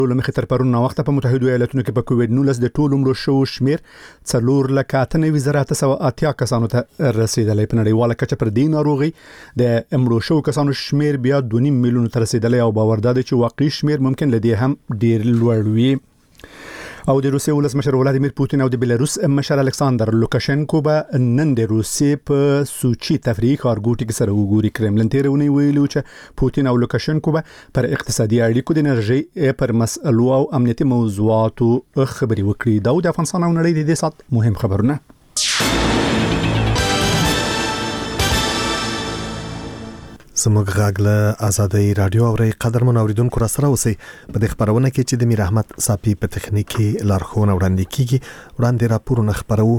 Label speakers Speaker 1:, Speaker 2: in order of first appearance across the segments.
Speaker 1: لمخې تر پرون وخت په متحده ایالاتونو کې په کووډ-19 د ټولو مړو شو شمیر 4,98,080 کسانو ته رسیدلی. په نړیواله کچه پر دې ناروغي د مړو شو کسانو شمیر بیا 2.5 میلیون ته رسیدلی او باور ده چې واقعي شمیر ممکن لدی هم ډیر لوړ وي. او د روسیې ولسمشر ولادیمیر پوتین او د بلاروس مشر الکساندر لوکاشنکو به نن د روسیې په سوچي تفریحي ښارګوټي کې سره وګوري. کرملن تیرونی ویلو چې پوتین او لوکاشنکو به پر اقتصادي اړیکو د انرژي پر مسلو او امنیتي موضوعاتو خبري وکړي. دا د افغانستان او نړۍ د دې سات مهم خبرونه.
Speaker 2: زموږ غږ له آزادۍ رادیو اوري قدرمن اوریدونکو را سره اوسئ. په دې خبرونه کې چې د میر احمد صافي په تخنیکی لارښوونه وړاندې کیږي وړاندې راپورونه خبرو.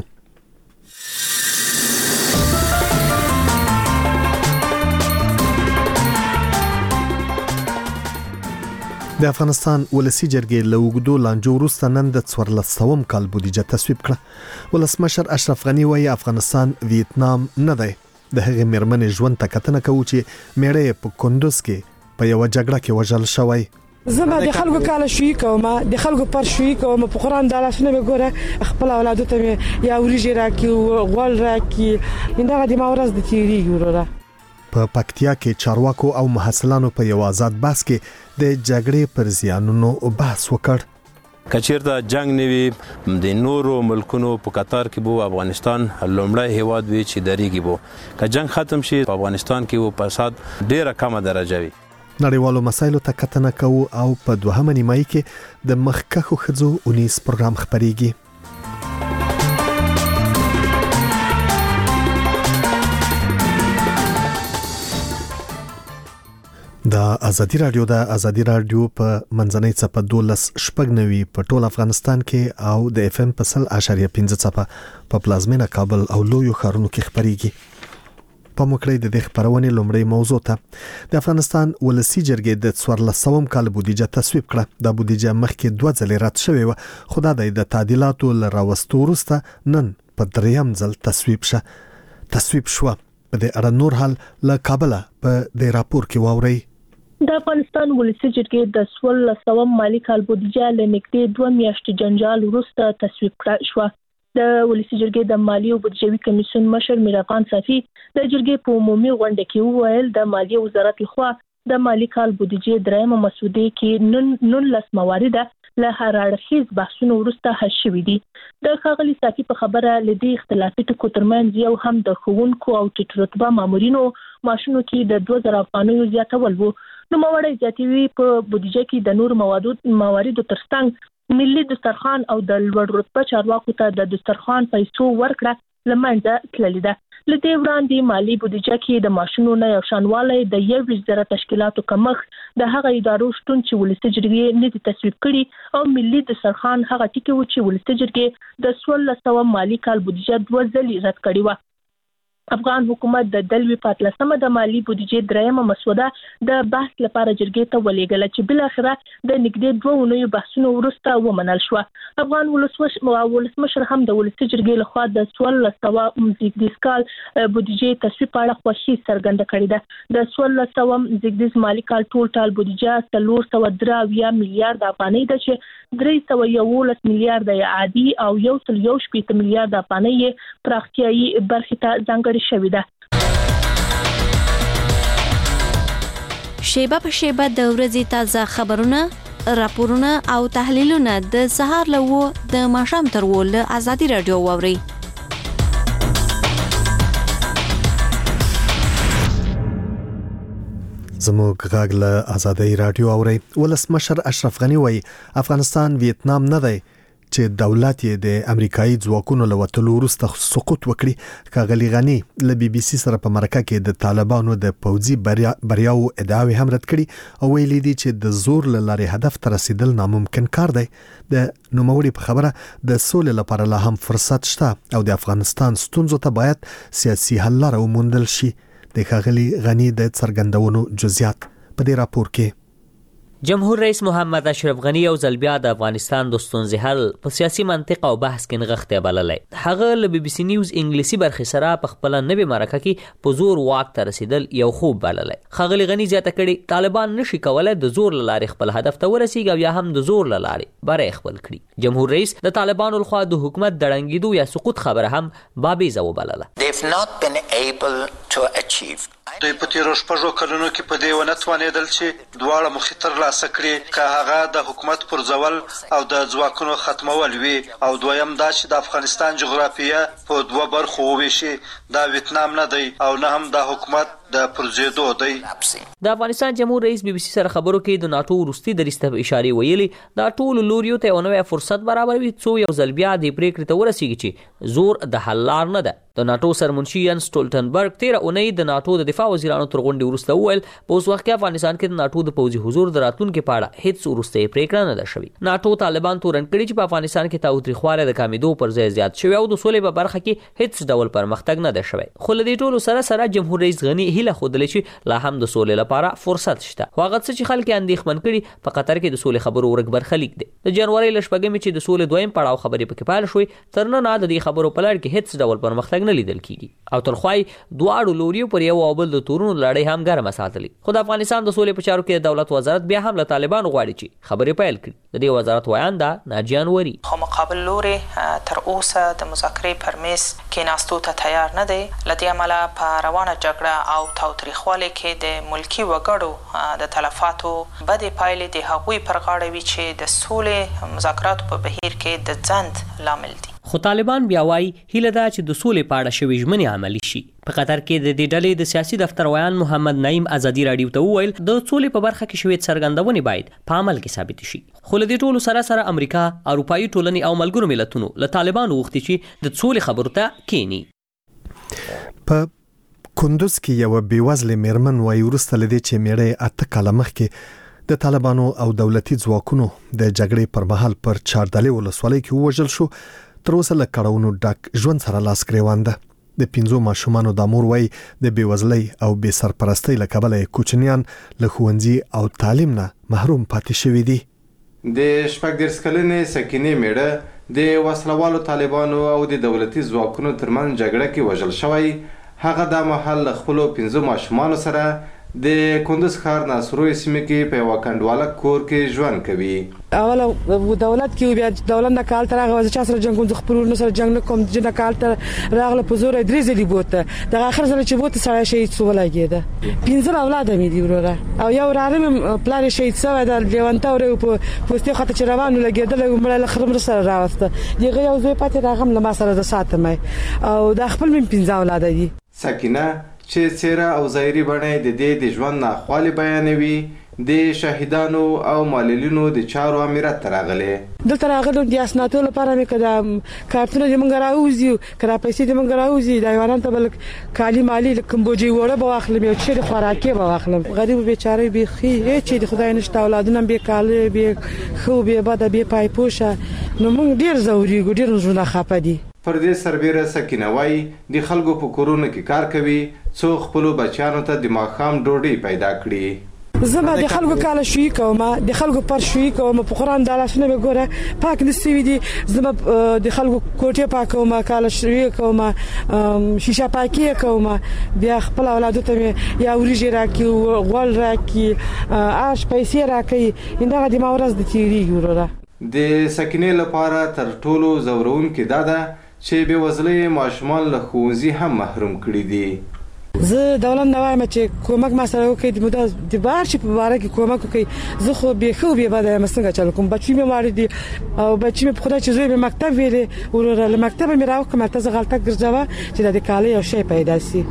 Speaker 2: د افغانستان ولسی جرګې له وګړو لانجو وروسته نن د 1400 کال بودیجه تصویب کړه. ولسمشر اشرف غنی وايي افغانستان ویتنام نه دی. د هغې مېرمنې ژوند ته کتنه کوي چې میړه په کندوز کې په یو جګړه کې وژل شوی.
Speaker 3: زما د خلکو کاله شوي کوم د خلکو پر شوي کوم په قران د لاسونه به ګوره خپل اولادو ته یا وريجې راکي غول راکي انده د ماورز د تیری ګوره.
Speaker 2: په پکتیا کې چارواکو او محصلانو په یو آزاد بحث کې د جګړې پر زیانونو بحث وکړ.
Speaker 4: کچیرته جنگ نیوي د نورو ملکونو په قطار کې بو افغانستان لومړی هیواد وی چې دریږي بو که جنگ ختم شي په افغانستان کې و فساد ډیره کمه درجه وي.
Speaker 2: نړیوالو مسایلو ته کتنه کوو او په دوهمه نیمایي کې د مخکخو خځو اونیس پروګرام خبريږي. د ازادي رادیو په منځنۍ څپه 12.9 په ټول افغانستان کې او د اف ام په 100.5 څپه په پلازمینه کابل او لویو ښارونو کې خبريږي. په موکړې د دې خبرونې لومړی موضوع ته د افغانستان ولسی جرګې د 1400 کال بودیجه تصویب کړه. د بودیجه مخکې 2 ځلې رد شوې و خو د تعدیلاتو لراوستو وروسته نن په دریم ځل تصویب شو. په دې اړه نور حال له کابل په دې راپور کې واوري.
Speaker 5: د افغانستان ولسی جرګې د 1400 مالی کال بودیجه لنګټې 2 میاشتې جنجال وروسته تصویب کړه شو. د ولسی جرګې د مالی او بودیجوي کمیسیون مشر میر افغان صافي د جرګې په عمومي غونډه کې وویل د مالیه وزارت لخوا د مالی کال بودیجې درېمه مسودې کې 19 موارد له هر اړخیز بحثونو وروسته حل شوې دي. د ښاغلي صافي په خبره لدی اختلافي ټکو ترمنځ یو هم د ښوونکو او ټیټ رتبه مامورینو معاشونو کې د 2000 افغانیو زیاتول وو. نو موارد زیاتوي په بودیجه کې د نور مواردو ترڅنګ ملي دسترخوان او د لوړ رتبه چارواکو ته د دسترخوان پیسو ورکړه لمنځه تللې ده. لدې وړاندې مالی بودیجه کې د معاشونو نه یو شانوالی د 1,000 تشکیلاتو کمښت د هغه ادارو شتون چې ولسی جرګې نه دي تصویب کړي او ملي دسترخوان هغه ټکی و چې ولسی جرګې د 1400 مالی کال بودیجه 2 ځلې رد کړې و. افغان حکومت د دلوي پاتلسمه د مالی بودیجې درېمه مسوده د بحث لپاره جرګې ته ولېږله چې بل اخره د نږدې 2 اونیو بحثونو وروسته ومنل شو. افغان ولسمشر هم د ولسی جرګې لخوا د 1400 کال بودیجې تصویب په اړه خوښي څرګنده کړې ده. د 1400 مالی کال ټول بودیجه 313 میلیارډ افغانۍ ده چې 311 میلیارډ عادي او 1.8 میلیارډ افغانۍ پراختیايي برخې ته ځانګړي شوې ده.
Speaker 6: شیبه په شیبه د ورځې تازه خبرونه، راپورونه او تحلیلونه د سهار له د ماښام تر له آزادي رادیو واوري.
Speaker 2: زموږ غږ له آزادۍ رادیو اوري. ولسمشر اشرف غنی وايي افغانستان ویتنام نه دی چې دولت یې د امریکایي ځواکونو له وتلو وروسته سقوط وکړي. ښاغلي غنی له بي بي سي سره په مرکه کې د طالبانو د پوځي بریاو ادعاوې هم رد کړي او ویلي دي چې د زور له لارې هدف ته رسیدل ناممکن کار دی. د نوموړي په خبره د سولې لپاره لا هم فرصت شته او د افغانستان ستونزو ته باید سیاسي حل لاره وموندل شي. د ښاغلي غنی د څرګندونو جزئیات په دې راپور کې.
Speaker 7: جمهور رئیس محمد اشرف غنی او ځل بیا د افغانستان د ستونزې حل په سیاسي منطق او بحث کې نغښتی بللی. هغه له بي بي سي نیوز انګلیسي برخې سره په خپله نوې مرکه کې په زور واک ته رسیدل یو خوب بللی. ښاغلي غني زیاته کړې طالبان نشي کولی د زور له لارې خپل هدف ته ورسیږي او یا هم د زور له لارې بری خپل کړي. جمهور رئیس د طالبانو لخوا د حکومت د ړنګېدو یا سقوط خبره هم بابیزه وبلله.
Speaker 8: دوی په تیرو 6 کلونو کې په دې ونه توانېدل چې دواړه موخې ترلاسه کړي، که هغه د حکومت پرځول او د ځواکونو ختمول وي، او دویم دا چې د افغانستان جغرافیه په 2 برخو وویشي. دا ویتنام نه دی او نه هم د حکومت د پرځېدو دی.
Speaker 7: د افغانستان جمهور رئیس بي بي سي سره خبرو کې د ناټو وروستي دریځ ته اشارې ویلي دا ټولو لوریو ته یو نوی فرصت برابروي څو یو ځل بیا دې پرېکړې ته ورسیږي چې زور د حل لار نه ده. د ناټو سرمنشي ین سټولټنبرګ 13 اونۍ د ناټو د دفاع وزیرانو تر غونډې وروسته وویل په اوس وخت کې افغانستان کې د ناټو د پوځي حضور د راتلونکي په اړه هیڅ وروستۍ پرېکړه نه ده شوې. ناټو طالبان تورن کړي چې په افغانستان کې تاوتریخوالی د کمیدو پر ځای زیات شوی او د سولې په برخه کې هیڅ ډول پرمختګ نه ده شوی. خو له دې ټولو سره جمهور رئیس غني هیله ښودلې چې لا هم د سولې لپاره فرصت شته. خو هغه څه چې خلک اندېښمن کړي په قطر کې د سولې خبرو ورک برخلیک دی. د جنوري له 8 چې د سولې دویم پړاو خبرې پکې پیل شوې تر نن د دې خبرو په لړ کې هیڅ ډول پرمختګ نه لیدل کیږي او ترخوای دواړو لوریو پر یو او بل د تورونو لړۍ هم ګرمه ساتلې. خو د افغانستان د سولې په چارو کې د دولت وزارت بیا هم له طالبانو غواړي چې خبرې پیل کړي. د دې وزارت وایانده ناجیه انوري
Speaker 9: خو مقابل لوري تر اوسه د مذاکرې پر میز کېناستو ته تیار نه دی. له دې امله په روانه جګړه او تاوتریخوالي کې د ملکي وګړو د تلفاتو بدې پایلې د هغوی پر غاړه وي چې د سولې مذاکراتو په بهیر کې د ځنډ لامل دي.
Speaker 7: خو طالبان بیا وایي هیله ده چې د سولې په اړه شوې ژمنې عملي شي. په قطر کې د دې ډلې د سیاسي دفتر ویان محمد نعیم ازادي راډیو ته وویل د سولې په برخه کې شوې څرګندونې باید په عمل کې ثابت شي. خو له دې ټولو سره امریکا، اروپایي ټولنې او ملګرو ملتونو له طالبانو غوښتي چې د سولې خبرو ته کینی.
Speaker 2: په کندوز کې یو بیوزله میرمن وایي وروسته لدې چې میړه 8 کاله مخکې د طالبانو او دولتي ځواکونو د جګړې پر مهال پر چاردلې ولسوالۍ کې ووژل شو، تر اوسه له کړهونو ډک ژوند سره لاس ګریوان ده. د 5 ماشومانو د مور وایي د بیوزلۍ او بې سرپرستۍ له کبله کوچنیان له ښوونځي او تعلیم نه محروم پاتې شوي دي.
Speaker 10: د 14 کلنې سکینې میړه د وسلوالو طالبانو او د دولتي ځواکونو ترمنځ جګړه کې وژل شوی. هغه د محل له خپلو 5 ماشومانو سره د کندوز ښار ناصروي سیمه کې په یو کنډواله کور کې ژوند کوي.
Speaker 3: اوله دولت کې بیا دولت نه کال تر هغه چې سره جنگ کوم خپلونو سره جنگ نه کوم جن کال تر راغله په زور درې ځلې بوته د اخر سره چې بوته سره شهید شو ولګیده. 15 اولاد مې دی وروره او یو رارم پلان شهید شوی د لیوانتا ور په پوسټي خاطر چې روانو لګیدل مړ له خرم سره راوسته. دغه یو زوی پاتې راغم له ما سره د ساتمه او د خپل من 15 اولاد دي.
Speaker 10: سکینه چې څیره او ظاهري بڼه د ژوند ناخوالي بیانوي د شهیدانو او معلولینو د چارو امارت تراغله.
Speaker 3: دلته راغلم د اسنادو لپاره مې کړه کارتونه د منګ راوځي کړه پیسې د منګ راوځي د ایوانان ته بل کالی مالی کمبوجي وړه به واخلم یو چې خوراکي به واخلم. غریب بیچاره به خي چې د خدای نشته اولادونه به کاله به خو به بد به پای پوشه نو موږ ډیر زوري ګډیر زونه خپدي.
Speaker 10: پر دې سربېره سکینه وایي د خلکو په کورونو کې کار کوي څو خپل بچیانو ته د ماښام ډوډۍ پیدا کړي.
Speaker 3: زما د خلکو کاله شوي کوم د خلکو پر شوي کوم په قران د لاسونه به ګوره پاک نسوي دي. زما د خلکو کوټه پاکوم کاله شوي کوم شیشه پاکي کوم بیا خپل اولادو ته یا وريجي راکي غول راکي آش پیسې راکي انده د ما ورځ د تیری ګوره.
Speaker 10: د سکینې لپاره تر ټولو زورون کې داده چې به وزلې ماشومان له ښوونځي هم محروم کړي دي.
Speaker 3: زه دولت نه وایم چې کومک ما سره وکړي د مدد د بار چې په باره کې کومک وکړي. زه خو به خو به بده مسنګ چل کوم بچی مې مار دي او بچی مې په خدای چې زوی به مکتب ویلې ورور له مکتب مې راو کوم ته غلطه ګرځوا چې د کالي او شی پیدا سي.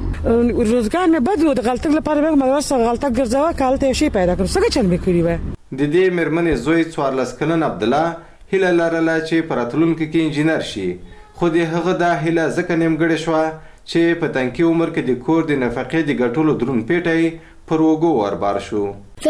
Speaker 3: روزګار مې بدلو د غلطه لپاره به مدرسه غلطه ګرځوا کالته شی پیدا کړم څنګه چل مې کړی و.
Speaker 10: د دې مرمنې زوی 14 کلن عبد الله هیله لرله چې پراتلونکو کې انجینر شي. خو د هغه د هیله ځکه نیمګړې شوه چې په تنکي عمر کې د کور د نفقې د ګټلو دروند پیټی پر وګو وربار شو.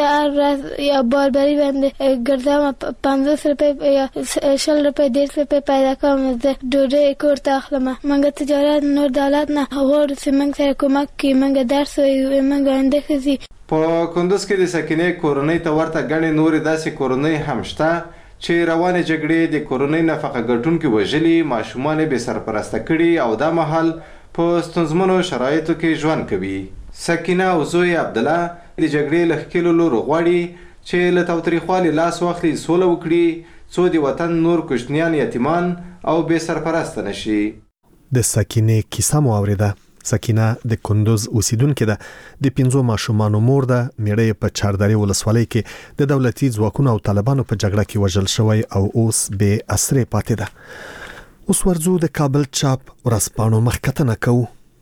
Speaker 11: زه یا باربری باندې ګرځم 50 روپۍ یا 60 روپۍ 150 روپۍ پیدا کوم د ډوډۍ کور ته اخلم. موږ تجارت نور دولت نه غواړو چې موږ سره کومک کړي. موږ درس وایو موږ اندخزي
Speaker 10: په کندوز کې د سکینې کورنۍ ته ورته ګڼې نورې داسې کورنۍ هم شته چې روانې جګړې د کورنۍ نفقه ګټونکي وژلي، ماشومان یې بې سرپرسته کړي او دا مهال په ستونزمنو شرایطو کې ژوند کوي. سکینه او زوی عبدالله د جګړې له ښکېلو لورو غواړي چې له تاوتریخوالي لاس واخلي، سوله وکړي، څو د وطن نور کوچنیان یتیمان او بې سرپرسته نشي.
Speaker 2: د سکینې کیسه مو اوریده. سکینه د کندوز اوسیدونکې ده. د 5 ماشومانو مور ده. میړه په چاردرې ولسوالۍ کې د دولتي ځواکونو او طالبانو په جګړه کې وژل شوی او اوس بې اسرې پاتې ده. اوس ورځو د کابل چاپ ورځپاڼو مخکتنه کوو.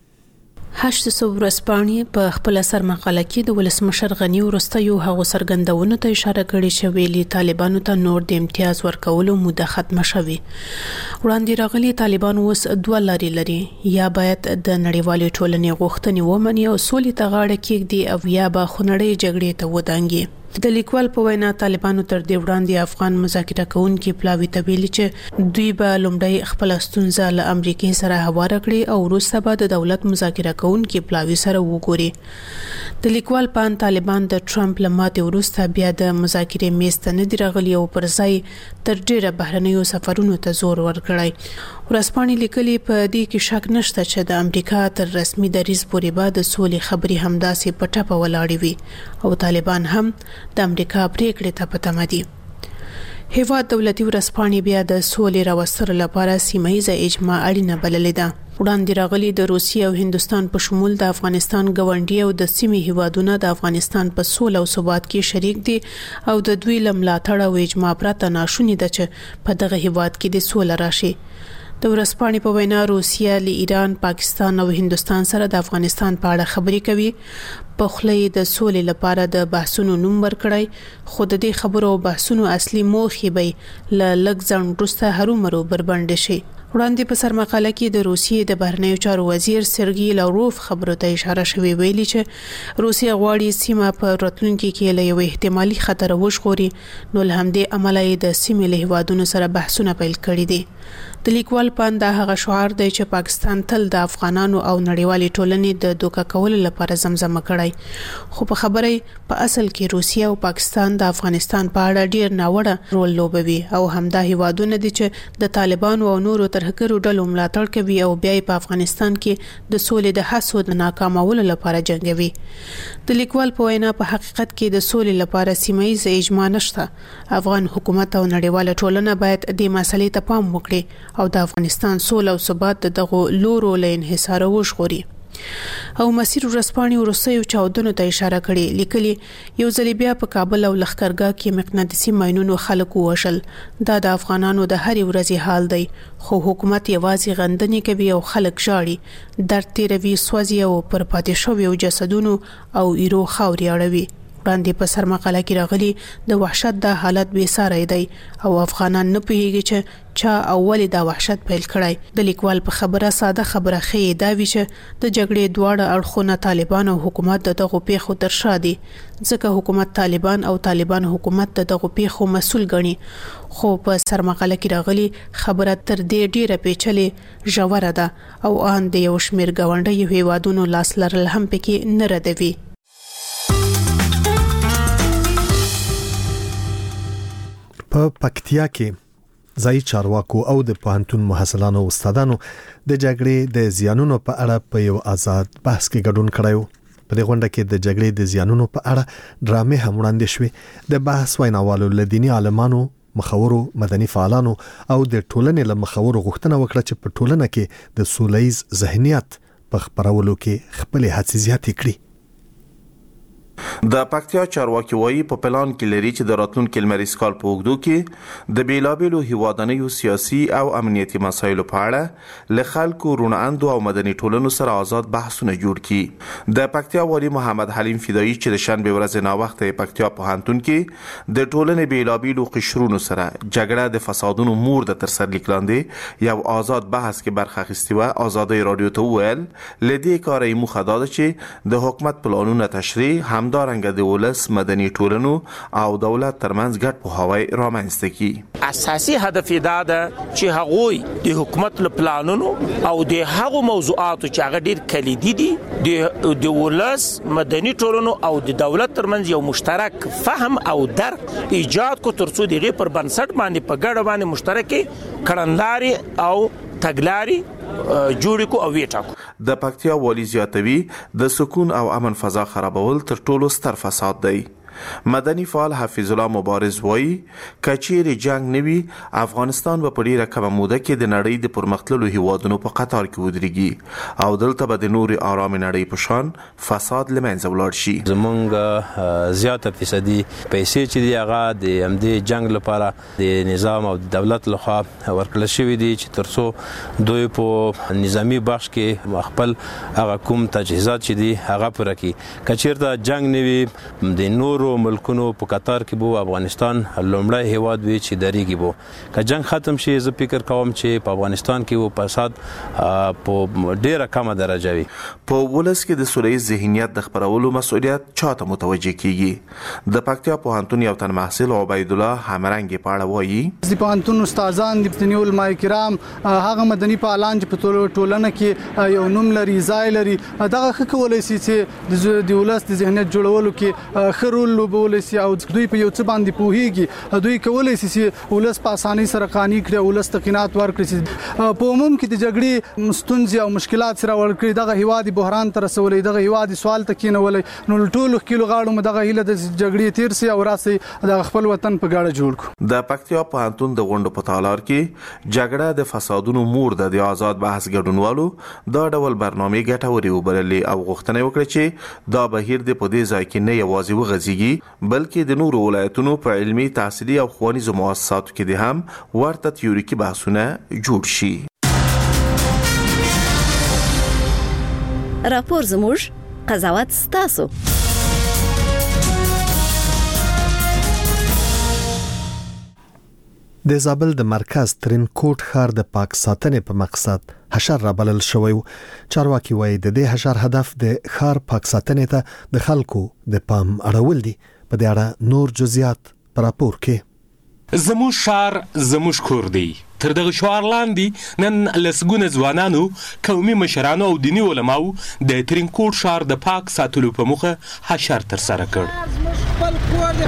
Speaker 12: 800 ورځپاڼې په خپل سر مقاله کې د ولسمشر غنی وروستیو هغو څرګندونو ته اشاره کړې چې ویلي طالبانو ته نور د امتیاز ورکولو موده ختمه شوې. وړاندې راغلي طالبان اوس 2 لارې لري، یا باید د نړیوالې ټولنې غوښتنې ومني او سولې ته غاړه کېږدي او یا به خونړۍ جګړې ته ودانګي. د لیکوال په وینا طالبانو تر دې وړاندې افغان مذاکره کوونکي پلاوي ته ویلي چې دوی به لومړی خپل ستونزه له امریکای سره هواره کړي او وروسته به د دولت مذاکره کوونکي پلاوي سره وګوري. د لیکوال په طالبان د ټرمپ لماتې وروسته بیا د مذاکرې میز ته نه دی راغلي او پر ځای تر ډیره بهرنیو سفرونو ته زور ورکړی. ورځپاڼې لیکلي په دې کې شک نشته چې د امریکا تر رسمي دریځ پورې به د سولې خبرې همداسې په ټپه ولاړې وي او طالبان هم د امریکا پریکړې ته په تمه دي. هیواد دولتي ورځپاڼې بیا د سولې راوستلو لپاره سیمه‌ییزه اجماع اړینه بللې ده. وړاندې راغلي د روسیې او هندستان په شمول د افغانستان ګاونډي او د سیمې هیوادونه د افغانستان په سوله او ثبات کې شریک دي او د دوی لملاتړ او اجماع پرته ناشونی ده چې په دغه هیواد کې د سوله راشي. د ورځپاڼې په وینا روسیه له ایران، پاکستان او هندستان سره د افغانستان په اړه خبرې کوي. په خلې د سولې لپاره د بحثونو نوم ورکړی، خو د دې خبرو او بحثونو اصلي موخه به ل لږ ځن وروسته هرومرو بربنډ شي. وړاندې په سرمقاله کې د روسیې د بهرنیو چارو وزیر سرګي لاوروف خبرو ته اشاره شوې، ویلي چې روسیه غواړي سیمه په راتلونکي کې له یو احتمالي خطر وژغوري، نو له همدې امله یې د سیمې له هیوادونو سره بحثونه پیل کړي دي. د لیکوال پاند هغه شعار دی چې پاکستان تل د افغانانو او نړیوالې ټولنې د دوکه کولو لپاره زمزمه کړی، خو په خبره په اصل کې روسیه او پاکستان د افغانستان په اړه ډیر ناوړه رول لوبوي او همدا هیوادونه دي چې د طالبانو او نورو ترهګرو ډلو ملاتړ کوي او بیا په افغانستان کې د سولې د هڅو د ناکامولو لپاره جنگوي. د لیکوال په وینا په حقیقت کې د سولې لپاره سیمه‌ییز اجماع نشته. افغان حکومت او نړیواله ټولنه باید د مسلې ته پام وکړي او د افغانستان سوله او ثبات دغه لورو له انحصار وژغوري. او مسیر ورځپاڼې وروستیو چاودنو ته اشاره کړې، لیکلي یو ځل بیا په کابل او لښکرګاه کې مقناطیسي ماینونو خلک ووژل. دا د افغانانو د هرې ورځې حال دی، خو حکومت یوازې غندنې کوي او خلک ژاړي، درد تیروي، سوځي او پر پاتې شویو جسدونو او ایرو خاورې اړوي. وړاندې په سرمقاله کې راغلي د وحشت د حالت بې ساری دی او افغانان نه پوهیږي چې چا اولې دا وحشت پیل کړی. د لیکوال په خبره ساده خبره ښیي دا وی چې د جګړې دواړه اړخونه طالبان او حکومت دغه پیښو تر شا دي، ځکه حکومت طالبان او طالبان حکومت دغه پیښو مسؤل ګڼي. خو په سرمقاله کې راغلي خبره تر دې ډیره پیچلې ژوره ده او ان د یو شمېر ګاونډي هیوادونو لاس لرل هم پکې نه ردوي.
Speaker 2: په پکتیا کې ځای چارواکو او د پوهنتون محصلانو او استادانو د جګړې د زیانونو په اړه په یو آزاد بحث کې ګډون کړی. په دې غونډه کې د جګړې د زیانونو په اړه ډرامې هم وړاندې شوې. د بحث ویناوالو له دیني عالمانو، مخورو، مدني فعالانو او د ټولنې له مخورو غوښتنه وکړه چې په ټولنه کې د سولهییز ذهنیت په خپرولو کې خپل هڅې زیاتې کړي.
Speaker 13: د پکتیا چارواکي وایي په پلان کې لري چې د راتلونکي لمریز کال په اوږدو کې د بیلابیلو هیوادنیو سیاسي او امنیتي مسایلو په اړه له خلکو، روناندو او مدني ټولنو سره آزاد بحثونه جوړ کړي. د پکتیا والي محمد حلیم فدایي چې د شنبه ورځ ناوخته پکتیا پوهنتون کې د ټولنې بیلابیلو قشرونو سره جګړه د فسادونو مور د ترسرلیک لاندې یو آزاد بحث کې برخه اخیستې وه، ازادۍ راډیو ته وویل له دې کاره یې موخه دا ده چې د حکومت پلانونه تشریح هم همدارنګه د ولس مدني ټولنو او دولت ترمنځ ګډ پوهاوی رامنځته کړي.
Speaker 14: اساسي هدف دا ده چې هغوی د حکومت له پلانونو او د هغو موضوعاتو چې هغه ډیر کلیدي دي د ولس مدني ټولنو او د دولت ترمنځ یو مشترک فهم او درک ایجاد کو ترڅو دغه پر بنسټ باندې په ګډه باندې مشترکي کړنداري او تګلاري جوړ کو او ویټاکو.
Speaker 13: د پکتیا والی زیاتوي د سکون او امن فضا خرابول تر ټولو ستر فساد دی. مدني فعال حفیظ الله مبارز وایي کچېری جنگ نوي افغانستان په ډیره کمه موده کې د نړۍ د پرمختللو هیوادونو په قطار کې ودرېږي او دلته به د نوري آرام نړۍ په شان فساد لمنځه ولاړ شي.
Speaker 4: زمونږ زیاته فیصدي پیسې چې دی هغه د همدې جنگ لپاره د نظام او دولت لخوا ورکړل شوې دي چې ترڅو دوی په نظامی بخش کې خپل هغه کوم تجهیزات چې دي هغه پوره کړي. کچېرته جنگ نوي د نورو ملکونو په قطار کې بو افغانستان لومړی هیواد وی چې دریږي بو. که جنگ ختم شي زه فکر کوم چې په افغانستان کې و فساد په ډیره کمه درجه وي.
Speaker 13: په ولس کې د سولې ذهنیت د خبرولو مسؤلیت چاته متوجه کیږي؟ د پکتیا پوهنتون یو تن محصل عبید الله همرنګ په اړه وایي
Speaker 15: د پوهنتون استادان د پښتني علماء کرام هغه مدني فعالان چې په ټولنه کې یو نوم لري ځای لري دغه کولای شي چې د ولس د ذهنیت جوړولو کې خرول لوبول شي او دوی په یو څه باندې پوهیږي دوی کولای شي چې ولس په اسانۍ سره قانوني کړي ولس تقینات ورکړي. په عموم کې د جګړې ستونزې او مشکلات سره ورکړي دغه هیواد بحران تر رسولې دغه هیواد سوال تکینولې نو ټول کیلو غاړو مدغه هیله د جګړې تیر سي او راسي د خپل وطن په ګاړه جوړ کو.
Speaker 13: د پکتیا پوهنتون د غونډو په تالار کې جګړه د فسادونو مور د آزاد بحث ګډونوالو دا ډول برنامه ګټوري وبللې او غوښتنه وکړه چې دا بهیر د پدې ځای کې نه یوازې وغځيږي بلکې د نورو ولایتونو په علمي تحصیلي او ښوونیزو مؤسساتو کې د هم ورته تیوریکي بحثونه جوړ شي.
Speaker 6: راپور زموږ قضاوت ستاسو.
Speaker 2: د زابل د مرکز ترینکوټ ښار د پاک ساتنې په مقصد حشر را بلل شوی و. چارواکي وایي د دې حشر هدف د ښار پاک ساتنې ته د خلکو د پام اړول دي. په دې اړه نور جزئیات په راپور کې.
Speaker 16: زموږ ښار زموږ کور دی. تر دغه شعار لاندې نن لسګونه ځوانانو قومي مشرانو او دیني علماو د ترینکوټ ښار د پاک ساتلو په موخه حشر ترسره کړ.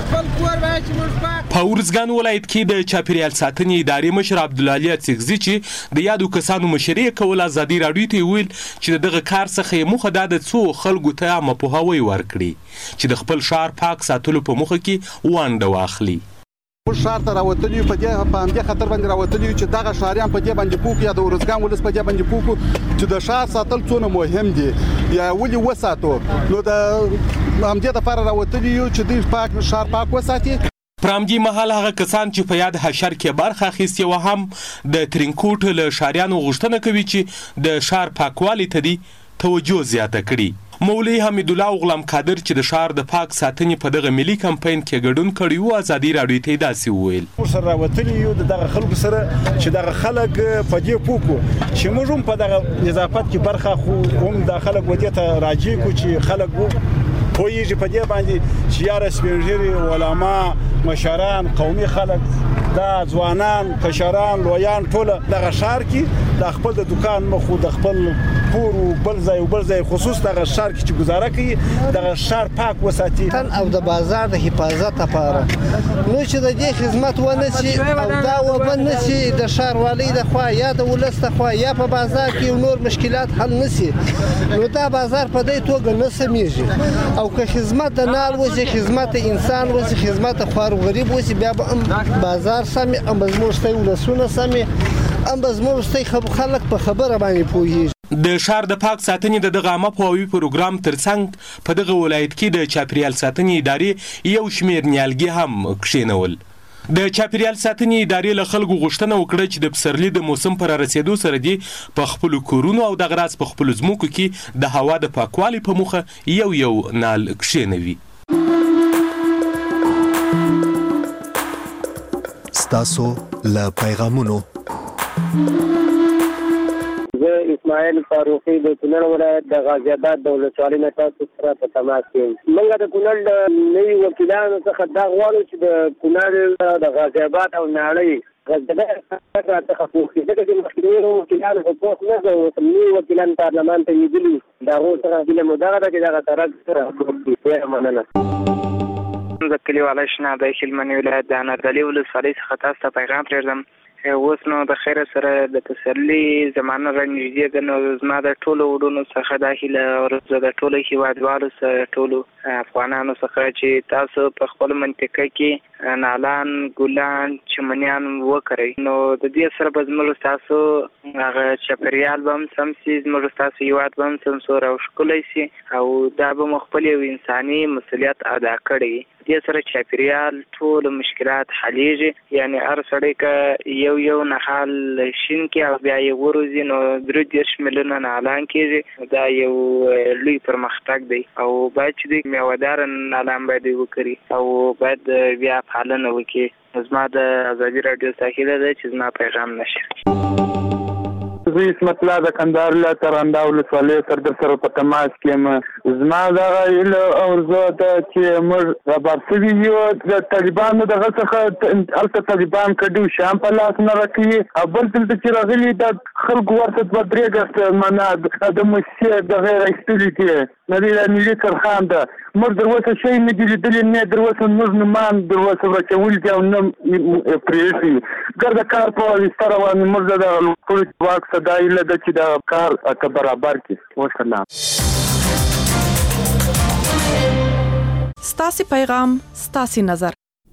Speaker 16: په ارزګان ولایت کې د چاپیریال ساتنې ادارې مشر عبدالعلی اڅکزي چې د یادو کسانو مشري کول ازادي راډیو ته ویل چې دغه کار څخه موخه د څو خلکو ته عامه پوهاوی ورکړي چې د خپل ښار پاک ساتلو په موخه کې ونډه واخلي.
Speaker 17: ښار ته راوتلی په دې خطر باندې راوتلی چې دغه ښاریان په دې باندې پوښ یا د ورزګان ولس په دې باندې پوښ چې د ښار ساتل څونه مهم دي یا ولې وساتو نو د همدې لپاره راوتلی یو چې د پاک ښار پاک وساتي.
Speaker 16: پر همدې مهال هغه کسان چې په یاد حشر کې برخه اخیستې وه هم د ترینکوټ له ښاریانو غوښتنه کوي چې د ښار پاکوالي ته دې توجه زیاته کړي. مولوي حمید الله او غلام قادر چې د ښار د پاک ساتنې په دغه ملي کمپاین کې ګډون کړی و ازادي راډیو ته داسې وویل
Speaker 18: سره راوتلی یو دغه خلکو سره چې دغه خلک په دې پوکو چې موږ هم په دغه نظافت کې برخه خو هم د خلک ودې ته راجع کو چې خلک پوهیږي په دې باندې چې یاره سپینږیري علما مشران قومي خلک دا ځوانان کشران لویان ټول دغه ښار کې د خپل د دکان مخ د خپل کور او بل ځای خصوص دغه ښار کې چې گزاره کوي دغه ښار پاک وساتي
Speaker 19: او د بازار د حفاظت لپاره نو چې د دې خدمت ونه شي او دا وبن نشي د ښار والی د خوا یا د ولست خوا یا په بازار کې نور مشکلات حل نشي نو دا بازار په دې توګه نه سمېږي او که خدمت د نال وځي خدمت انسان وځي خدمت خوار غریب وځي بیا به بازار سمي ام زموږ ولسونه سمي ام زموږ خلک په خبره باندې پوهیږي.
Speaker 16: د ښار د پاک ساتنې د دغه عامه پوهاوي پروګرام ترڅنګ په دغه ولایت کې د چاپیریال ساتنې ادارې یو شمېر نیالګي هم کښېنول. د چاپیریال ساتنې ادارې له خلکو غوښتنه وکړه چې د پسرلي د موسم پر رسیدو سره دي په خپلو کورونو او دغه راز په خپلو ځمکو کې د هوا د پاکوالي په موخه یو نال کښېنوي.
Speaker 2: ستاسو له پیغامونو
Speaker 20: زه اسماعیل فاروقي د کونړ ولایت د غازی آباد د ولسوالۍ نه تاسو سره په تماس یم. موږ د کونړ د نوي وکیلانو څخه دا غواړو چې د کونړ د غازی آباد او ناړۍ غزدګر څخه پوښتنه ځکه چې مخکې وکیلانو په پوښت نه کوي نوي وکیلان پارلمان ته لیدلي دا غو سره د مدغه د دغه طرف سره پوښتنه مننه.
Speaker 21: د کلیوالي شنه د هلمند ولایت د انارګلي ولسوالۍ څخه تاسو ته پیغام پرېږدم. اوس نو د خیر سره د تسلي زمانه رانږدې ده، نو زما د ټولو وروڼو څخه دا هیله ورځ د ټولو هیوادوالو څخه ټولو افغانانو څخه چې تاسو په خپل منطقه کې نالان ګلان چمنیان وکړئ، نو د دې سره به زموږ تاسو هغه چاپیریال به هم سم شي، زموږ تاسو هیواد به هم سمسور او ښکلی شي او دا به مو خپل یو انساني مسؤلیت ادا کړی. دې سره چاپیریال ټول مشکلات حلیږي، یعنی هر سړی که یو نهال شین کې او بیا یې ورځي نو 30 میلیونه نالان کېږي. دا یو لوی پرمختګ دی او باید چې میوه‌دار نالان باید وکړي او باید بیا پالنه وکړي. زما د ازادي رادیو ساحله ده چې زما پیغام نشي.
Speaker 22: زه اسمت الله د کندهار له تراندا ولسوالۍ سره در سره په تماس کې یم. زما دغه هیله او ارزو ده چې موږ رابر شوي یو د طالبانو دغه څخه هلته طالبان کډو شام په لاس نه راکوي او بل دلته چې راغلي د خلکو ورته 2-3 اګست معنا د موسسې دغه راایستلي دي نړۍ د ملي سرخان ده. موږ در اوسه شی نه دي لیدلي، نه در اوسه موږ نومان در اوسه ورچولي دي او نه پرېښي ګرده کار په واسطه روان موږ د ټول واک دا ایله ده چې دا کار که برابر کړي. وسلام.
Speaker 23: ستاسو پیغام ستاسو نظر.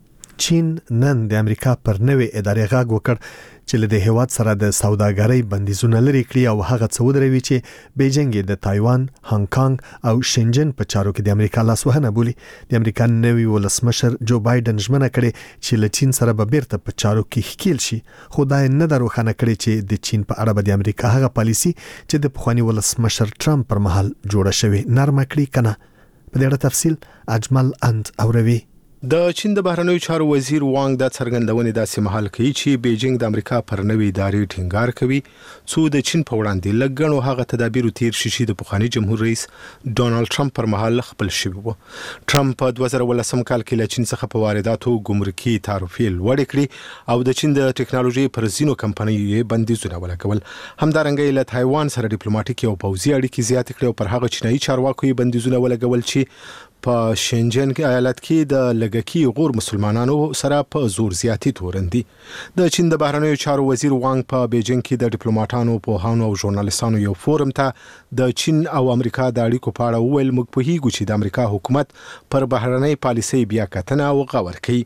Speaker 2: چین نن د امریکا پر نوې ادارې غاګ وکړ چې له هیواد سره د سوداګرۍ بندیزونه لري کړی او هغه څه ودروي چې بیجینګ د تایوان، هانګ کانګ او شنجن په چارو کې د امریکا لاسوهنه بولي. د امریکا نوی ولسمشر جو بایدن ژمنه کړې چې له چین سره به بیرته په چارو کې ښکیل شي، خو دا نه دروخانه کړي چې د چین په اړه به د امریکا هغه پالیسی چې د پخوانی ولسمشر ټرمپ پر مهال جوړه شوې نرمه کړي کنه. په دې اړه تفصیل اجمل اند اوروي.
Speaker 24: د چین د بهرنیو چارو وزیر وانګ د څرګندونې داسې مهال کوي چې بیجینګ د امریکا پر نوې ادارې ټینګار کوي څو د چین په وړاندې لګڼو هغه تدابیر تیر شي د پخوانی جمهور رئیس ډونالد ټرمپ پر مهال خپل شوی وو. ټرمپ په 2018 کال کې له چین څخه په وارداتو ګمرکي تعرفې لوړې کړې او د چین د ټکنالوژي پر ځینو کمپنیو بندیزونه ولګول. همدارنګه له تایوان سره ډیپلوماټیک او پوځي اړیکې زیات کړې او پر هغه چینایي چارواکو بندیزونه ولګول چې په شنجن ایالت کې د لګکی غور مسلمانانو سره په زور زیاتی تورندي. د چین د بهرنیو چارو وزیر وانګ په بیجینګ کې د ډیپلوماټانو، پوهانو او ژورنالیستانو یو فورم ته د چین او امریکا د اړیکو په اړه وویل موږ پوهیږو چې د امریکا حکومت پر بهرنۍ پالیسۍ بیا کتنه او غور کوي.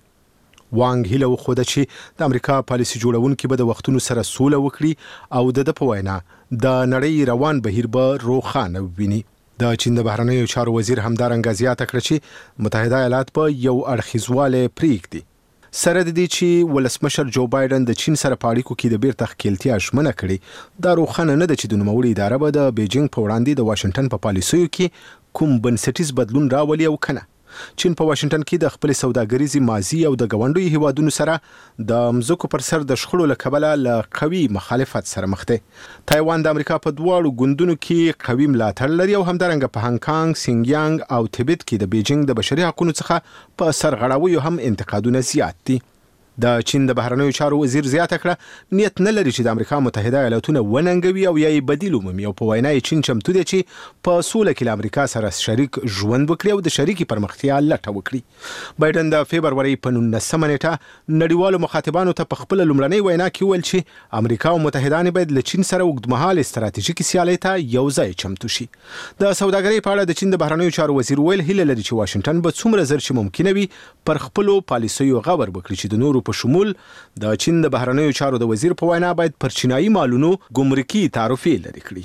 Speaker 24: وانګ هیله وخوده چې د امریکا پالیسي جوړونکي به د وختونو سره سوله وکړي او د په وینا د نړۍ روان بهیر به روښانه وویني. د چین د بهرنیو چارو وزیر همدارنګه زیاته کړه چې متحده ایالات په یو اړخیزواله پریږدي. سره د دې چې ولسمشر جو بایدن د چین سره په اړیکو کې د بیرته ښکیلتیا ژمنه کړې، دا روښانه نه ده چې د نوموړي اداره به د بیجینګ په وړاندې د واشنگټن په پالیسیو کې کوم بنسټیز بدلون راولي او کنه. چین په واشنگټن کې د خپل سوداګریزي ماضي او د ګاونډیو هیوادونو سره د مزکو پر سر د شخړو له کبله له قوي مخالفت سره مخ دی. تایوان د امریکا په دواړو ګوندونو کې قوي ملاتړ لري او همدارنګه په هانګ کانګ، سینګیانګ او تبت کې د بیجینګ د بشري حقوقو څخه په سرغړاویو هم انتقادونه زیات دي. د چین د بهرنیو چارو وزیر زیاته کړه نیت نه لري چې د امریکا متحده ایالاتونه وننګوي او یا یې بدیل ومومي او په وینا چین چمتو دی چې په سوله کې له امریکا سره شریک ژوند وکړي او د شریکي پرمختیا لټه وکړي. بایدن د فبروري په 19 نیټه نړیوالو مخاطبانو ته په خپل لومړنۍ وینا کې ویل چې امریکا او متحدان باید له چین سره اوږدمهاله استراتیژیکي سیالۍ ته یو ځای چمتو شي. د سوداګرۍ په اړه د چین د بهرنیو چارو وزیر ویل هیله لري چې واشنگټن به څومره زر چې ممکنه وي پر خپل پالیسیو غور وکړي چې د نورو په شمول د چین د بهرنیو چارو د وزیر په وینا باید پر چینایي مالونو ګمرکي تعرفې لري کړي.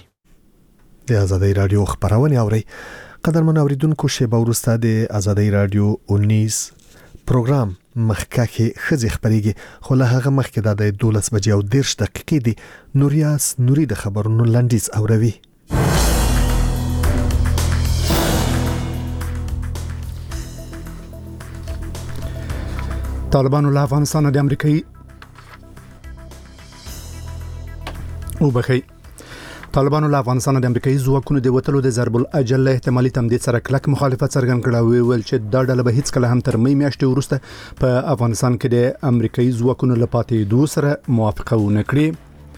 Speaker 2: د آزادۍ رادیو خبرونه اوري. قدرمن اوریدونکو شیبه وروسته د آزادۍ رادیو 19 پروګرام مخکې خزي خبريږي خو له هغه مخکې د 12 بجې او 10 دقیقې دی نوریاس نوري د خبرونو لنډیز اوروي.
Speaker 1: طالبانو له افغانستان د امریکایي طالبانو له افغانستان د امریکایي ځواکونو د وټلو د ضرب الاجل له احتمالي تمدید سره کلک مخالفت څرګند کړ او ویل چې دا ډله به هیڅ کله هم تر مې میاشتې وروسته په افغانستان کې د امریکایي ځواکونو له پاتېدو سره موافقه ونه کړي.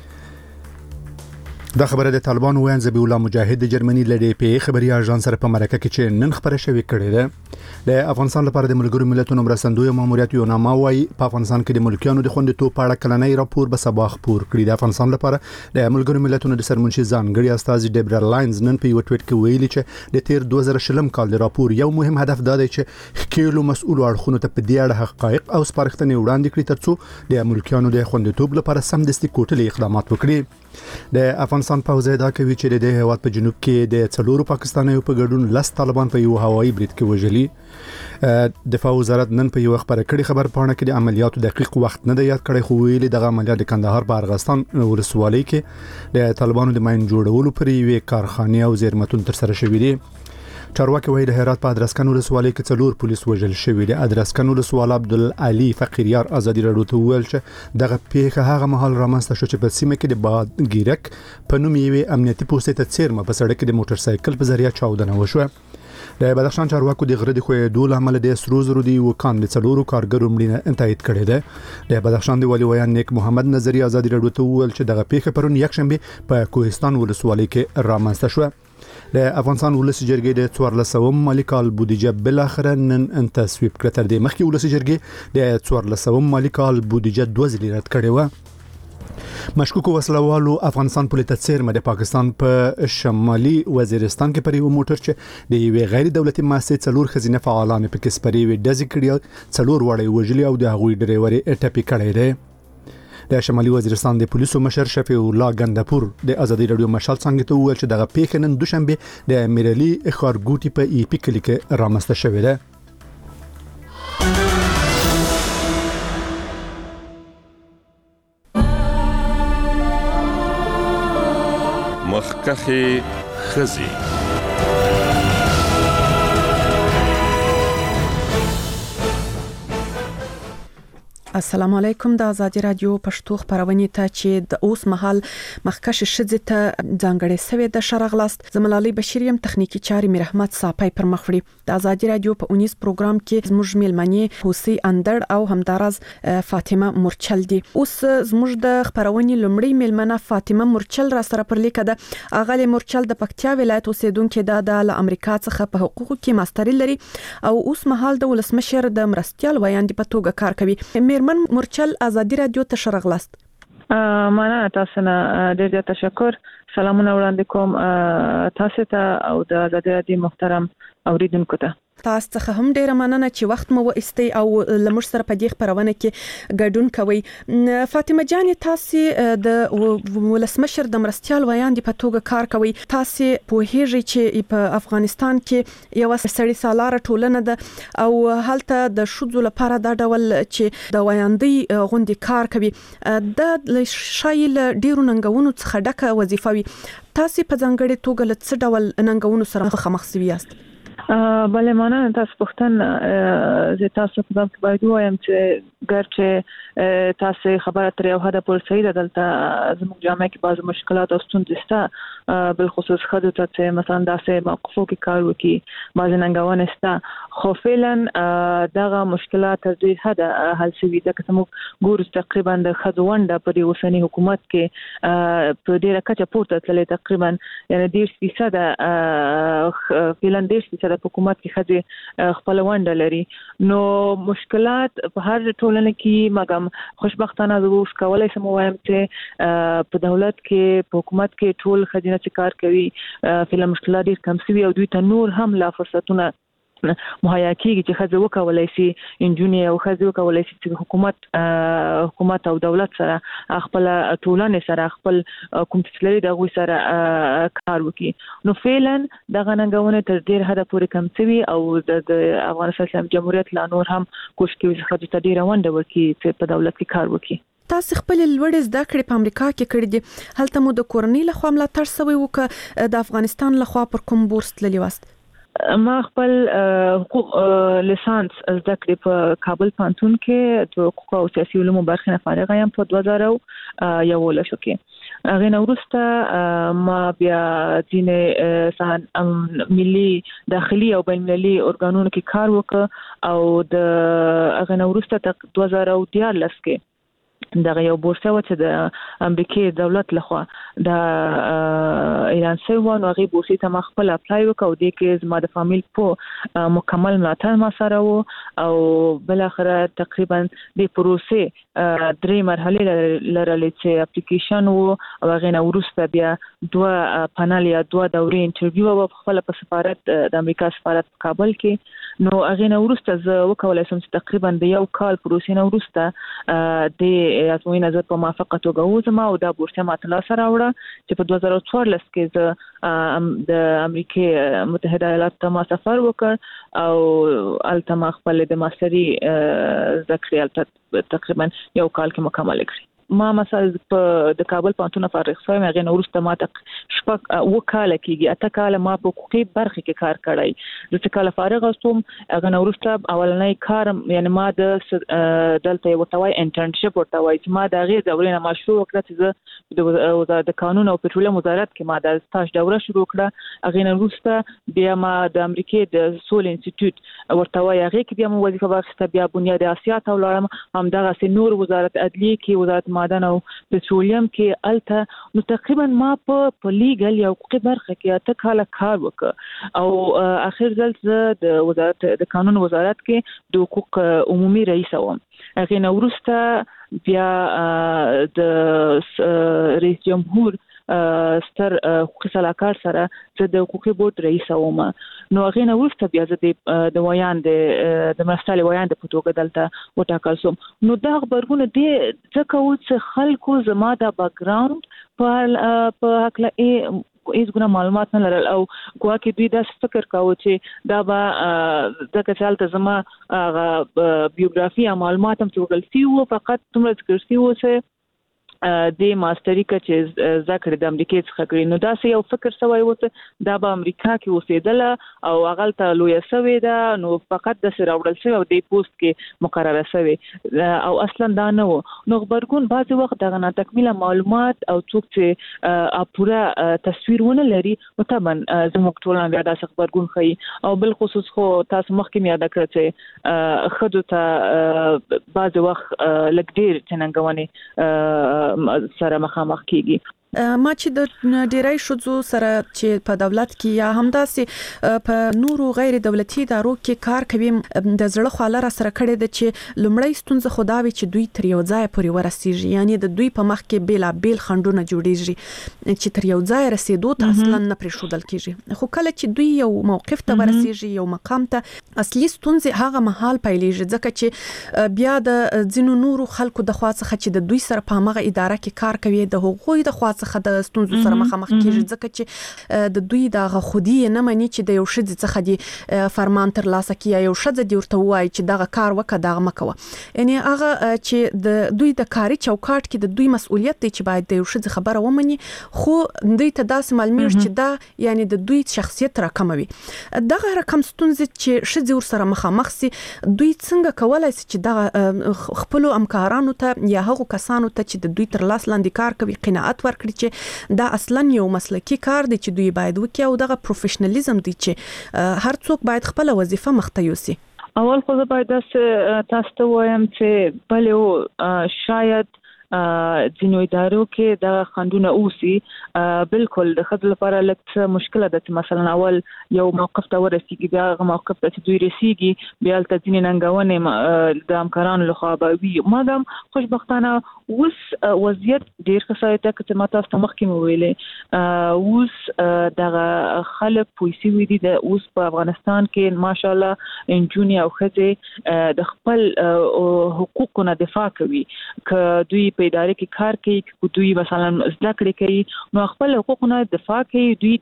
Speaker 1: دا خبره د طالبانو ویان ذبیح الله مجاهد د جرمني له ډي پی خبري اژانس سره په مرکه کې چې نن خبره شوې کړې ده. د افغانستان لپاره د ملګرو ملتونو مرستندوی ماموریت یو نامه وايي په افغانستان کې د ملکیانو د خوندیتوب په اړه کلنۍ راپور به سبا خپور کړي. د افغانستان لپاره د ملګرو ملتونو د سرمنشي ځانګړي استاذ ډیبرا لاینز نن په یو ټویټ کې ویلي چې د تیر 2020 کال د راپور یو مهم هدف دا دی چې ښکېلو مسؤل اړخونو ته په دې اړه حقایق او سپارښتنې وړاندې کړي ترڅو د ملکیانو د خوندیتوب لپاره سمدستي کوټلي اقدامات وکړي. د افغانستان پوځ دا کوي چې د هیواد په جنوب کې د څلورو پاکستانیو په ګډون لس طالبان په یو هوایي برید کې وژلي. دفاع وزارت نن په یو خبره کړي خبر پاڼه کې د عملیاتو دقیق وخت نه دی یاد کړی خو ویلي دغه عملیات د کندهار په ارغستان ولسوالۍ کې د طالبانو د ماین جوړولو پر یوې کارخانې او زیرمتون تر سره شوې دي. چارواکي وایي د هرات په ادرسکن ولسوالۍ کې څلور پولیس وژل شوي دي. ادرسکن ولسوال عبدالعلي فقیریار ازادي راډیو ته وویل چې دغه پیښه هغه مهال رامنځته شو چې په سیمه کې د بادګیرک په نوم یوې امنیتي پوستې ته څیرمه په سړک کې د موټر سایکل په ذریعه چاودنه وشوه. د بدخشان چارواکو د غره د خوېدو له امله د سرو زرو د وکان د څلورو کارګرو مړینه تایید کړې ده. د بدخشان د والي ویان نیک محمد نظری ازادي راډیو ته وویل چې دغه پیښه پرون یکشنبه په کوهستان ولسوالۍ کې رامنځته شوه. د افغانستان ولسی جرګې د 1400 مالی کال بودیجه بل اخر نن تصویب کړه. تر دې مخکې ولسی جرګې د 1400 مالی کال بودیجه 2 ځلې رد کړې و. مشکوک وسلوالو افغانستان پولیس څیرمه د پاکستان په شمالي وزیرستان کې پر یو موټر چې د یوې غیر دولتي مؤسسې څلور خزینه فعالان په کې سپری وي ډزې کړي څلور وړي وژلي او د هغوی ډرایور ټپي کړی دی. د شمالي وزیرستان د پولیسو مشر شفیع الله ګندپور د ازادي راډیو مشال څنګه ته وویل چې دغه پیښه نن دوشنبه د میرلی خارګوټي په ای پی کلی کې رامنځته شوې ده.
Speaker 5: مخکخي خزي
Speaker 23: السلام علیکم. د ازادي رادیو پښتو خبرونه ته چې د اوس مهال مخکش شذ ته ځانګړې سوي د شرغلاست زملالي بشریم تخنیکی چاري مې رحمت صاحب پر مخوړي. د ازادي رادیو په 19 پروګرام کې زموږ میلمنې حوسی اندړ او همدارز فاطمه مورچل دي. اوس زموږ د خبرونه لومړی میلمنه فاطمه مورچل را سره پر لیکه ده. اغلی مورچل د پکتیا ولایت اوسیدونکو د امریکا څخه په حقوقو کې ماستری لري او اوس مهال د ولسمشر د مرستيال ویاندې په توګه کار کوي. من مورچل ازادي رادیو ته شرغلاست.
Speaker 7: مننه تاسو نه ډېر تشکر. سلامونه وړاندې کوم تاسو ته او د ازادي رادیو محترم اوریدونکو ته.
Speaker 23: تاسو څخه هم ډیره مننه چې وخت مو وایستي او لمر سره په دې خبرونه کې ګډون کوي. فاطمه جان تاسو د ولسمشر د مرستيال ویاندې په توګه کار کوي. تاسو په هیڅ چې په افغانستان کې یو سړی سالار ټولنه ده او هلته د شذو لپاره دا ډول چې د ویاندې غوندي کار کوي د شایل ډیرو ننګونو څخه ډکه وظیفه وي. تاسو په ځانګړي توګه له څه ډول ننګونو سره مخامخ شوي یاست؟
Speaker 7: بله مننه تاسو پختن زه تاسو په دغه باید وایم چې ګرچه تاسو خبره تر یو حد پورې صحیح ده. دلته زموږ جامعه کې بعض مشکلات او ستونزې شته بالخصوص خدو ته چې مثلا داسې موقفو کې کار وکړي بعض ننګونې شته خو فعلا دغه مشکلات تر دې حد حل شوي ده. که موږ ګورو تقریبا د خدو ونده په اوسنی حکومت کې په ډیره کچه پورته تللی تقریبا یعنی 10% فعلا 10% په حکومت کې خځې خپل ونده لري. نو مشکلات په هر ټولنه کې مګم خوشبختانه زه اوس کولای شم وایم چې په دولت کې په حکومت کې ټول خځې چې کار کوي فعلا مشکلات ډیر کم شوي او دوی ته نور هم لا فرصتونه مهیا کیږي چې خځې وکولای شي انجونی او خځې وکولای شي چې حکومت او دولت سره خپل ټولنې سره خپل کوم څه لري دغه سره کار وکړي. نو فعلا دغه ننګونې تر ډیر حد پورې کم شوي او د افغانستان اسلامي جمهوریت لا نور هم کوشش کوي چې خځې ته ډیره ونده ورکړي چې په دولت کې کار وکړي.
Speaker 23: تاسو خپل لوړ زده کړې په امریکا کې کړې دي. هلته مو د کورنۍ لخوا ملاتړ شوی وو د افغانستان لخوا پر کوم بورس تللی واست؟
Speaker 7: ما خپل حقوق لیسانس زده کړې په کابل پوهنتون کې د حقوق او سیاسي علومو برخې نه فارغه یم په 2011 کې هغه نو وروسته ما بیا ځینې ملي داخلي او بین المللي اورګانونو کې کار وکړ او د هغه نو وروسته 2014 کې دا یو بورسه و چې د امریکای دولت لخوا د اعلان شوی و نو هغه بورسې ته خپل اپلای وکاو د کې زما د فامیل په مکمل ملاتړ ما سره و او بل اخر تقریبا د پروسې 3 مرحله لرلې چې اپلیکیشن او هغه نو وروسته بیا 2 پانل یا 2 دورې انټرویو او خپل په سفارت د امریکا سفارت کابل کې نو هغه نو وروسته زه وکولای سم چې تقریبا د یو کال پروسې نو وروسته د ازموینه زه په موافقه توګه وزم او دا بورسه ماته لاسه راوړه چې په 2014 کې زه د امریکای متحده ایالات ته ما سفر وکړ او التما خپل د ماستری ذکر تقریبا یو کال کې مکمل کړی ما مثلا په د کابل پانتون فارغ شوم هغه نورسته ما ته شپږ وکاله کېږي اته کال ما په حقوقي برخه کې کار کړی د څه کال فارغ اوسم هغه نورسته اولنۍ کار یعنی ما د دلته وتوای انټرنشپ ورتوای چې ما د غیر دورې ما شروع وکړه چې د وزارت قانون او پټرولیم وزارت کې ما د سټاژ دوره شروع کړه هغه نورسته بیا ما د امریکای د سول انسټیټیوټ ورتوای هغه کې بیا مو وظیفه واخیسته بیا بنیاد اسیا ته ولاړم همدغه سي نور وزارت عدلیه کې وزارت معدن او پټرولیم کې الته نو تقریبا ما په لیګل یا حقوقي برخه کې اته کال کار وکړ او اخر ځل د وزارت د قانون وزارت کې د حقوق عمومي رئیس وم هغه نو وروسته بیا د رئیس جمهور ستر حقوقي صلاحکار سره چې د حقوقي بورډ رئیس وم نو هغه نو وروسته بیا د وایاند د مرستال وایاند په توګه دلته وټاکل شوم نو دا خبرونه دي ځکه چې خلکو زما د بیک ګراوند په حق له هیڅ ګونه معلومات نه لرل او ګواکې دوی دا فکر کاوه چې دا به د کچالت زما بیوګرافي او معلومات هم څه غلطي وو فقط تمره ذکر شوی و چې د ماستری چې ذکر د امریکای څخه کړی نو دا سه یو فکر سوی وته دا به امریکا کې اوسېدل او هغه ته لوی سوی دا نو فقط د سره وړل شوی او د پوسټ کې مقرره شوی او اصلا دا نه و نو خبرګون بعض وخت دغه ناتکمیله معلومات او څوک چې پوره تصویر ونه لري نو طبعا زموږ ټولنه بیا د خبرګون خي او بل خصوص خو تاسو مخکې یاد کړئ چې خدو ته بعض وخت لګډیر څنګهونه سره مخامخ کیږي
Speaker 23: ما چې د ډیری شوزو سره چې په دولت کې یا همداسې په نورو غیر دولتي ادارو کې کار کوي د زړه خواله را سره کړي د چې لومړی ستونزه خداوي چې دوی تر یو ځای پورې ورسیږي یعنی د دوی په مخ کې بیل خندونه جوړیږي چې تر یو ځای رسیدو ته اصلا نه پرې شودل کیږي خو کله چې دوی یو موقف ته ورسیږي یو مقام ته اصلي ستونزه هغه محل پیلېږي ځکه چې بیا د ځینو نورو خلکو د خوا څخه چې د دوی سره په هغه اداره کې کار کوي د هغوی د خوا څخه د ستونزو سره مخامخ کیږي ځکه چې د دوی د خودي نه مانی چې د یو شذ څخه دی فرمان تر لاسه کی یو شذ دی ورته وای چې دغه کار وکړه دغه مکوه یعنی هغه چې د دوی د کاري چوکاټ کې د دوی مسؤلیت دی چې باید د یو شذ خبره ومني خو دوی ته داسې معلومیږي چې دا یعنی د دوی شخصیت راکموي دغه رقم ستونزې چې شذ ور سره مخامخ سي دوی څنګه کولای شي چې دغه خپل همکارانو ته یا هغو کسانو ته چې د دوی تر لاس لاندې کار کوي قناعت ورکړي چې دا اصلا یو مسلکی کار دی چې دوی باید وکړي او دغه پروفیشنالیزم دی چې هر څوک باید خپل وظیفه مخته یوسي
Speaker 7: اول خو زه باید تاسو ته وایم چې بلې شاید ځینو ادارو کې د خندونه اوسي بالکل د خپل لپاره لکه مشکله ده چې مثلا اول یو موقف ته ورسیږي بیا هغه موقف ته چې دوی رسیږي بیا تل ځینې ننګونې د همکارانو لخوا به وي مادام خوشبختانه اوس وضعیت ډیر ښه شوی دی چې ما تاسو ته مخکې مو ویلې اوس دغه خلک پولیسي وي دي د اوس په افغانستان کې ماشاءالله انجونی او ښځې د خپل حقوقو نه دفاع کوي که دوی په ادارې کې کار کوي چې دوی مثلا زده کړې کوي نو خپل حقوقونه دفاع کوي دوی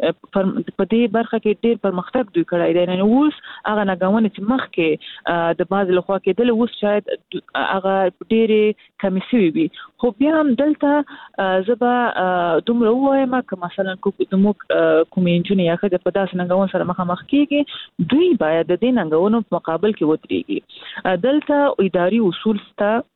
Speaker 7: په دې برخه کې ډېر پرمختګ دوی کړی دی نو اوس هغه ناګوونه چې مخکې د باز لخوا کېدل اوس شاید هغه ډېرې کمې شوي وي خو بیا هم دلته زه به دومره ووایم که مثلا زموږ کومې نجونې یا ښځې په داسې ننګونو سره مخامخ کېږي دوی باید د دې ننګونو په مقابل کې ودرېږي دلته اداري اصول شته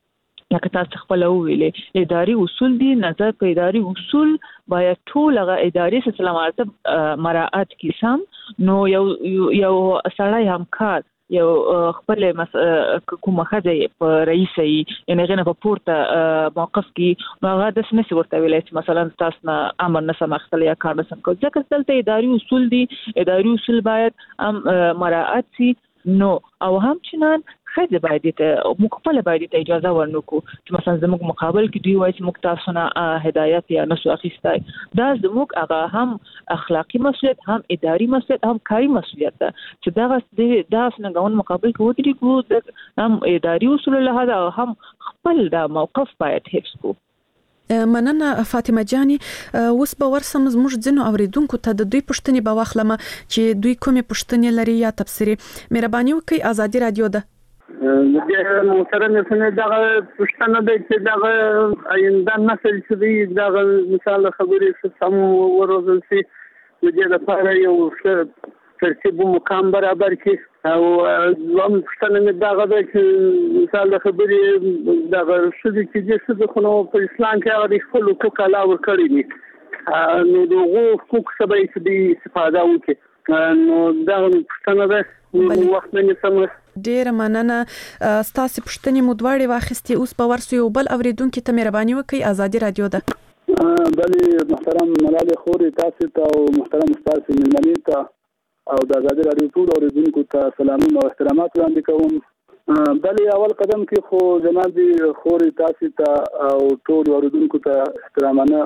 Speaker 7: یا که تاسو خپل ویلې اداري اصول دي نظر په اداري اصول باید ټول هغه اداري سلسله مراتب مراعات کی سم نو یو سړی همکار یو خپل کومه خځه په رئیسي یعنی غنه په پورته موقف کې هغه د سمسي ورته ویلای چې مثلا تاسو نه امر نه سمختل یا کار نه سم کو ځکه دلته اداري اصول دي اداري اصول باید مراعات شي نو او هم چنان خځه باید ته مقبل باید ته اجازه ورنکو چې مثلا زموږ مقابل کې دی وایي چې موږ تاسو نه هدایت یا نسو اخیستای دا زموږ هغه هم اخلاقی مسؤلیت هم اداري مسؤلیت هم کاری مسؤلیت ده چې دا څنګه مقابل کې ودرې کو هم اداري اصول له هدا هم خپل دا موقف باید حفظ کو.
Speaker 23: مننه فاطمه جاني اوس به ورسم زموږ ځینو اوریدونکو ته د دوی پوښتنې به واخلم چې دوی کومې پوښتنې لري یا تفسیری مهرباني وکړئ ازادي رادیو ده
Speaker 22: د محترم سنې دا پښتنه د چې دا آینده نسل چې دی دا مثال خبرې سم ورزل سي د دې لپاره یو ترتیب مقام برابر کی او زم پښتنه دا غوډه چې مثال خبرې دا شدي چې د خلکو په اسلام کې هغه خپل حقوق علاوه کړی دي نو دغه حقوق سبا چې استفاده وکړي نو دا پښتنه ده وخت نه سم
Speaker 23: ډیر مننه ستاسو پوښتنې مو دواړې واخستې اوس په ورسو یو بل اوریدونکو ته مهرباني وکړئ ازادي رادیو ده
Speaker 22: بلې محترم ملال خوري تاسو ته او محترم استاد ملمنی ته او د ازادي رادیو ټول اوریدونکو ته سلامونه او احترامات وړاندې کوم بلې اول قدم کې خو جناب خوري تاسو ته او ټول اوریدونکو ته احترامانه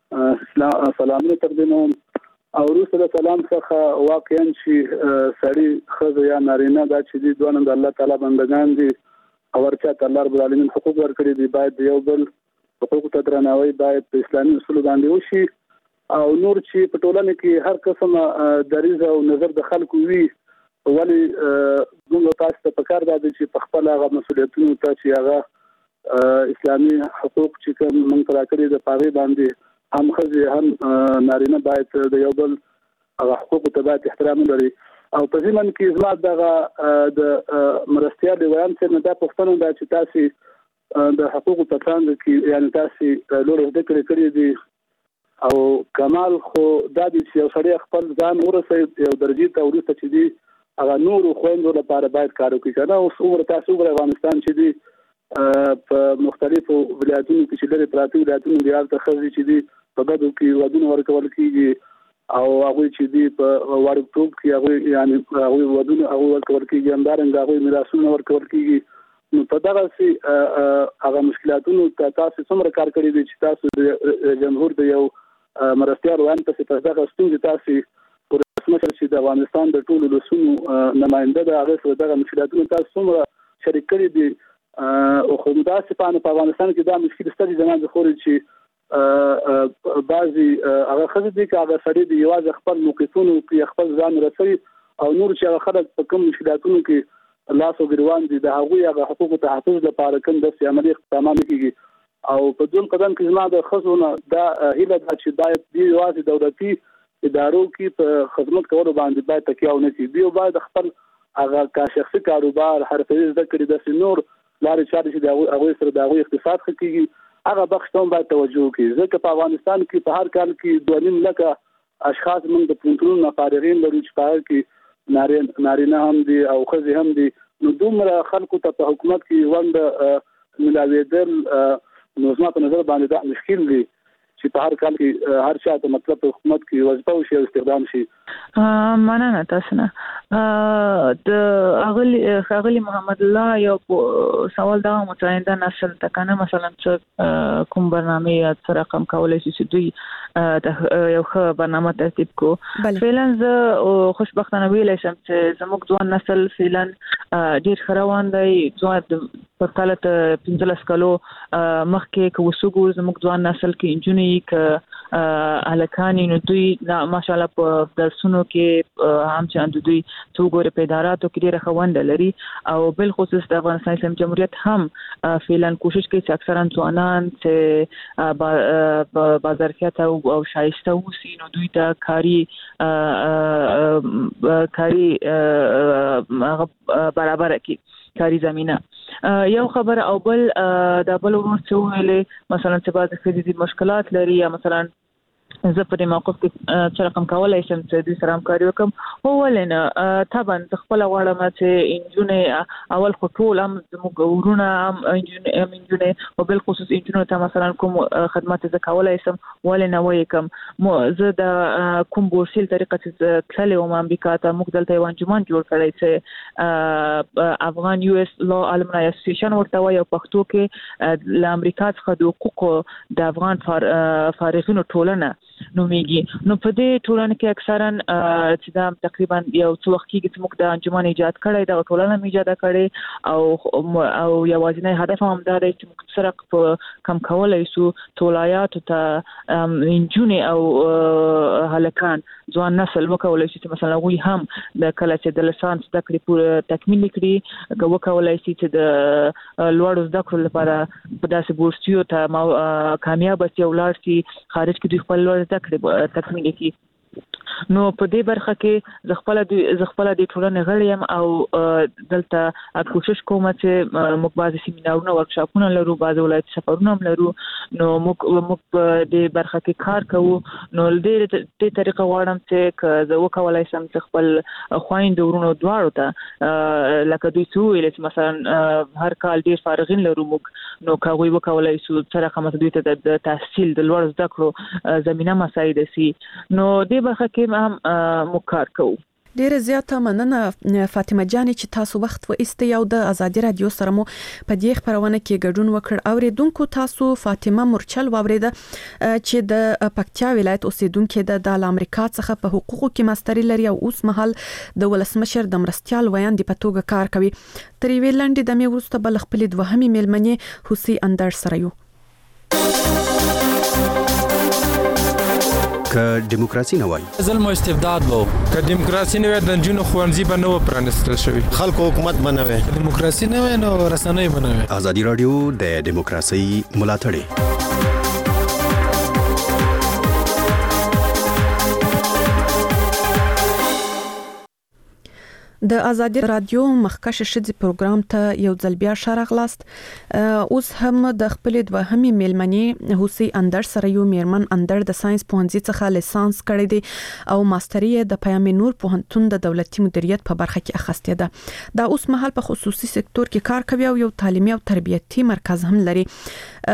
Speaker 22: سلامونه تقدیموم او وروسته د سلام څخه واقعا چې سړی خزه یا نارینه دا چې دی دوه د الله تعالی بندگان دي او ورچا الله رب العالمین حقوق ورکړي دي باید یو بل حقوق ته درناوی باید په اسلامي اصول باندې وشي او نور چې په ټولنه کې هر قسم دریځ او نظر د خلکو وي ولی موږ تاسو ته پکار دی چې په خپل هغه مسولیتونو ته چې هغه اسلامي حقوق چې کوم موږ راکړي د پاره باندې هم خزي هم نارینه باید د یو بل حقوق ته باید احترام لري او په ځمن کې زما د مرستیا د ویان څخه دا پښتنه دا چې تاسو د حقوق ته څنګه کې یعنی تاسو لور ذکر کړی دي او کمال خو د دې یو سړی خپل ځان ورسې یو درجه ته ورسته چې دی هغه نور خويندو لپاره باید کار وکړي کنه اوس عمر تاسو په افغانستان چې دی په مختلفو ولایتونو کې چې لري پراته ولایتونو دی البته خزي چې دی په بدو کې ودونه ورکول کیږي او هغه چې دی په وړوکتوب کې هغه یعنی هغه ودونه هغه ورکول کیږي همدارنګه هغه میراثونه ورکول کیږي نو په دغه سي هغه مشکلاتونو ته تاسو څومره کار کړی دي چې تاسو د جمهور د یو مرستيار وان په دغه ستونزې تاسو پر رسمي چې د افغانستان د ټولو لسونو نماینده د هغه سره دغه مشکلاتونو تاسو څومره شریک کړی دي او خو متاسفانه په افغانستان کې دا مشکل ستاسو زمانه د خوري چې بعضي هغه خزه دي چې هغه سړي دی یوازې خپل موقفونو کې خپل ځان رسوي او نور چې هغه خلک په کوم مشکلاتونو کې الله سو ګروان دي د هغه حقوق تحفظ لپاره کوم د عملي اقدامات کیږي او په ځون قدم کې زما د خزونه دا هیله ده چې باید دی یوازې دولتي ادارو کې په خدمت کولو باندې باید تکیه ونه کړي دی باید خپل هغه کا شخصي کاروبار حرفي ذکر د سنور لارې چارې چې د هغه سره د هغه اقتصاد خکېږي هغه بخښ ته باید توجه وکړي ځکه په افغانستان کې په هر کال کې 2.5 لکه اشخاص موږ د پونتونو نفارغین لرو چې په کې نارینه هم دي او ښځې هم دي نو دومره خلکو ته په حکومت کې وند ملاویدل نو زما په نظر باندې دا مشکل دی چې په هر کال کې هر چا ته مطلب په حکومت کې وظیفه او شی استخدام شي
Speaker 7: مننه تاسو نه د اغلی محمد الله یو سوال دا متعینده نسل تکنه مثلا کوم برنامه یا سره رقم کولای شي چې دوی یو ښه برنامه ترتیب کو فعلا زه خوشبختانه ویلای شم چې زموږ ځوان نسل فعلا ډیر خروان دی ځوان په کاله 15 کلو مخکې کو وسوګو زموږ ځوان نسل کې انجونی ک الکانی نو دوی ماشاءالله په درسونو کې هم چې دوی څوګوري په اداراتو کې ډیره خوند لري او بل خصوص د افغانستان اسلامي جمهوریت هم فعلا کوشش کوي چې اکثرا ځوانان چې بازارکیت او شایسته وسی نو دوی ته کاری برابر کی کاری زمينه یو خبر او بل د بل ورڅ ویلې مثلا چې بعض فزیکي مشکلات لري یا مثلا زه په دې موقف کې چې رقم کولای شم چې دوی سره همکاري وکم هو ولنه طبعا خپل غواړم چې انجونې اول خطول هم زموږ ورونه هم انجونې او بل خصوص انجونې ته مثلا کوم خدمات زه کولای شم ولنه وکم زه د کوم بورسیل طریقه چې کله او امریکا ته موږ دلته یو انجمن جوړ کړی چې افغان یو اس لا علمنا اسوسییشن ورته وایي په پښتو کې د امریکا څخه د حقوقو د افغان فارغینو ټولنه نومیږي نو په دې ټولنه کې اکثرا چې دا تقریبا یو څو وخت کې چې موږ د انجمن ایجاد کړی دا ټولنه ایجاد کړي او یوازینی هدف هم دا دی چې موږ سره په کم کولای شو ټولایات ته انجونې او هلکان ځوان نسل وکولای شي چې مثلا وی هم د کله چې د لسانس د کړي پوره تکمیل کړي وکولای شي چې د لوړ زده کړو لپاره په داسې بورسیو ته کامیاب شي او لاړ شي خارج کې دوی خپل لوړ زده کړې تکمیل کړي نو په دې برخه کې ز خپل د ټولنې غړي يم او دلته کوشش کوم چې موږ بعضی سیمینارونه ورکشاپونه لرو بعضی ولایت سفرونه هم لرو نو موږ په دې برخه کې کار کوو نو دې طریقه غواړم چې زه وکولای شم چې خپل خويند ورونو دواړو ته لکه دوی څو ویل مثلا هر کال ډیر فارغین لرو موږ نو کوي وکولای شو سره کوم دوی ته د تحصیل د لوړ زده کړو زمينه مساعده سي نو دې برخه کې هم مکار کوو
Speaker 23: ډیره زیاته مننه فاطمه جان چې تاسو وخت و ایستئ او د ازادي رادیو سره مو په دې خبرونه کې ګډون وکړ اوریدونکو تاسو فاطمه مرچل واوریده چې د پکتیا ولایت اوسیدونکو د امریکا څخه په حقوقو کې ماستری لري او اوس مهال د ولسمشر د مرستيال ویاندې په توګه کار کوي تر ویل لاندې د مې ورسته بل خپل دوهمي ملمنې حسي اندر سره یو
Speaker 3: که دیموکراسي نه وای
Speaker 5: ظلم او استبداد وو که دیموکراسي نه وای د جنونو خوانزي به نو پرانستل شوی
Speaker 3: خلکو حکومت بنوي
Speaker 5: دیموکراسي نه وای نو رسنۍ بنوي
Speaker 3: ازادي رادیو د دیموکراسي ملاتړ
Speaker 23: د ازادي رادیو مخکشه شدي پروګرام ته یو ځل بیا شارغلاست اوس هم د خپل دوهمي ملمنې حسي اندر سره یو میرمن اندر د ساينس پوهنځي څخه لیسانس کړی دی او ماستری د پیام نور پوهنتون د دولتي مدیریت په برخه کې اخیسته ده دا اوس مهال په خصوصي سکتور کې کار کوي او یو تعلیمي او تربیتي مرکز هم لري